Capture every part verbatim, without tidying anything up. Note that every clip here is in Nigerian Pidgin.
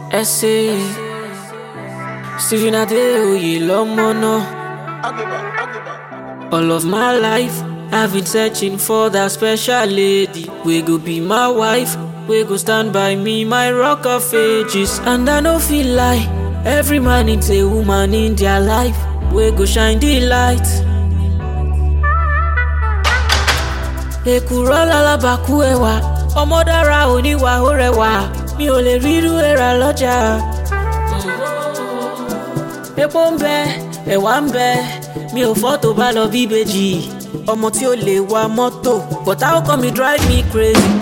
Essay, Stephen Adeoye Lomono. All of my life, I've been searching for that special lady. We go be my wife, we go stand by me, my rock of ages. And I no feel like every man needs a woman in their life. We go shine the light. Ekuro lalabaku ewa, ọmọ dára oníwà ó rẹwà. Mi ò lè rírú ẹ̀rà lọ́jà. Epo ń bẹ, ẹ̀wà ń bẹ, mi ò fọ́ tó bá lọ bí ìbejì. Ọmọ tí ó lè wa mọ́tò, but how come you drive me crazy?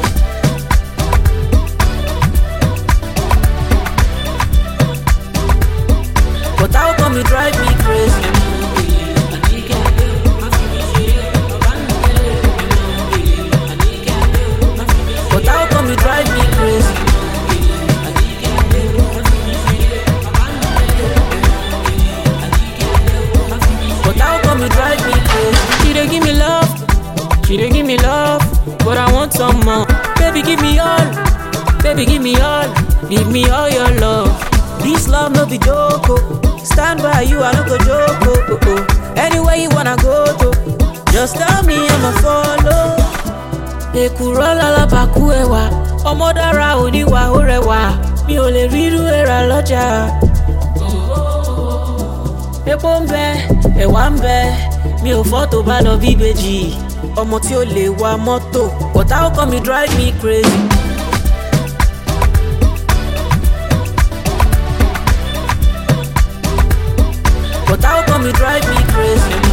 But how come you drive me crazy? But how come you drive me crazy? But how come you drive me crazy? She dey give me love, she dey give me love, but I want some more. Baby, give me all, baby, give me all, give me all your love. This love no be joke, oh. Stand by you, I no go joke, oh, oh, oh. Anywhere you wanna go to, just tell me I'ma follow. Ekuro lalabaku ewa, ọmọ dára oníwà ó rẹwà. Mi ò lè rírú ẹ̀rà lọ́jà. Epo ń bẹ, ẹ̀wà ń bẹ, mi ò fọ́ tó bá lọ bí ìbejì. Ọmọ tí ó lè wa mọ́tò, but how come you drive me crazy? But how come you drive me crazy?